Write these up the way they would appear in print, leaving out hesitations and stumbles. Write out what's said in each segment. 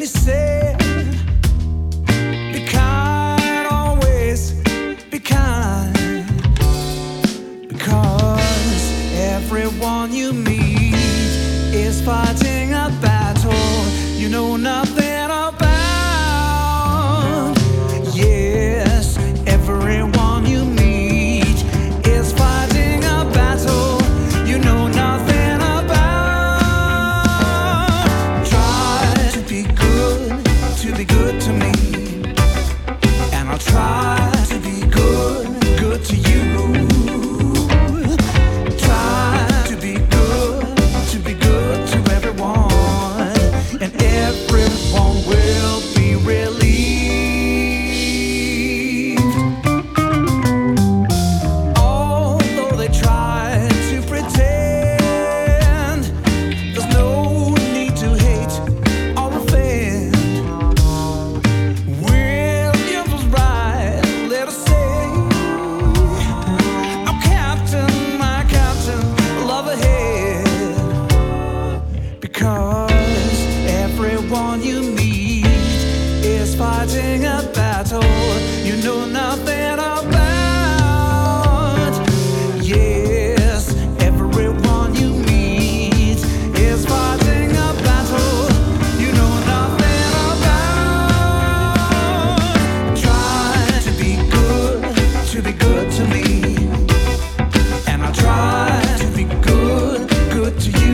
he said, be kind, always be kind, because everyone you meet is fighting a battle you know nothing about. Yes, everyone you meet is fighting a battle you know nothing about. Try to be good to me, and I'll try to be good to you. Try to be good to everyone, and everyone will be relieved. Although they try to pretend, there's no need to hate or offend. Williams was right, let us say. I'm captain, my captain, love ahead, because everyone you meet is fighting a battle you know nothing about. Yes, everyone you meet is fighting a battle you know nothing about. Try to be good to me, and I'll try to be good to you.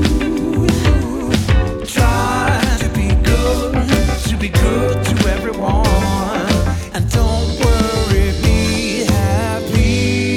Try to be good to everyone, and don't worry, be happy.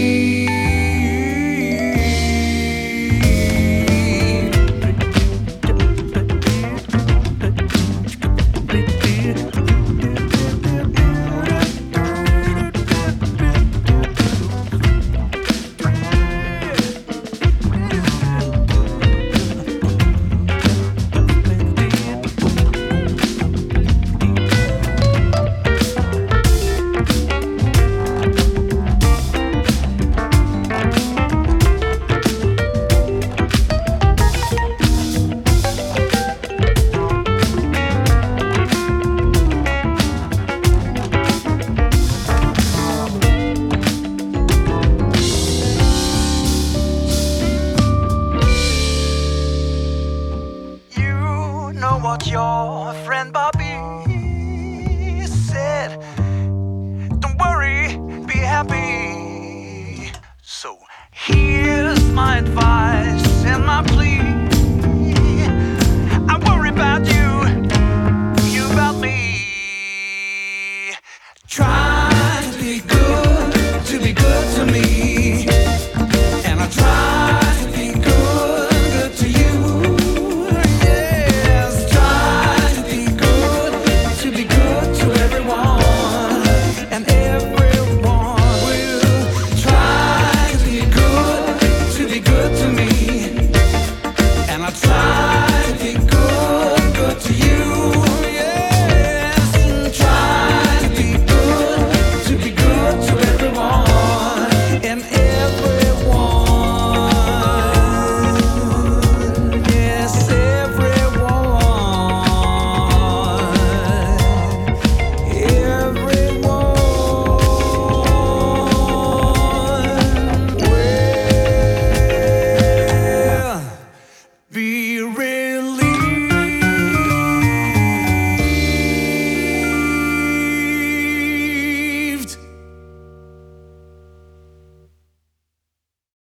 Know what your friend Bobby said. Don't worry, be happy. So here's my advice and my plea.